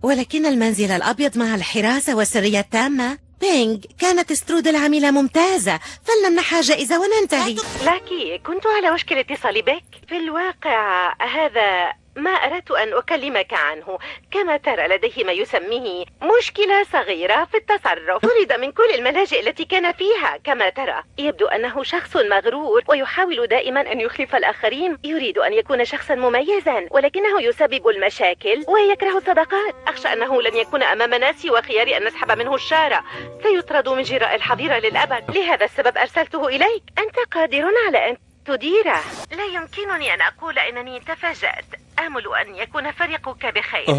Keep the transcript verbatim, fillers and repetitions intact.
ولكن المنزل الأبيض مع الحراسة والسرية التامة. بينغ، كانت سترودل عميلة ممتازة، فلنمنحها جائزة وننتهي. لاكي، كنت على وشك الاتصال بك. في الواقع هذا ما أردت أن أكلمك عنه. كما ترى لديه ما يسميه مشكلة صغيرة في التصرف. طرد من كل الملاجئ التي كان فيها. كما ترى يبدو أنه شخص مغرور ويحاول دائما أن يخلف الآخرين. يريد أن يكون شخصا مميزا، ولكنه يسبب المشاكل ويكره الصداقات. أخشى أنه لن يكون أمام ناسي وخياري أن نسحب منه الشارع. سيطرد من جراء الحظيرة للأبد. لهذا السبب أرسلته إليك. أنت قادر على أن تديره. لا يمكنني أن أقول أنني تفاجأت. آمل أن يكون فريقك بخير.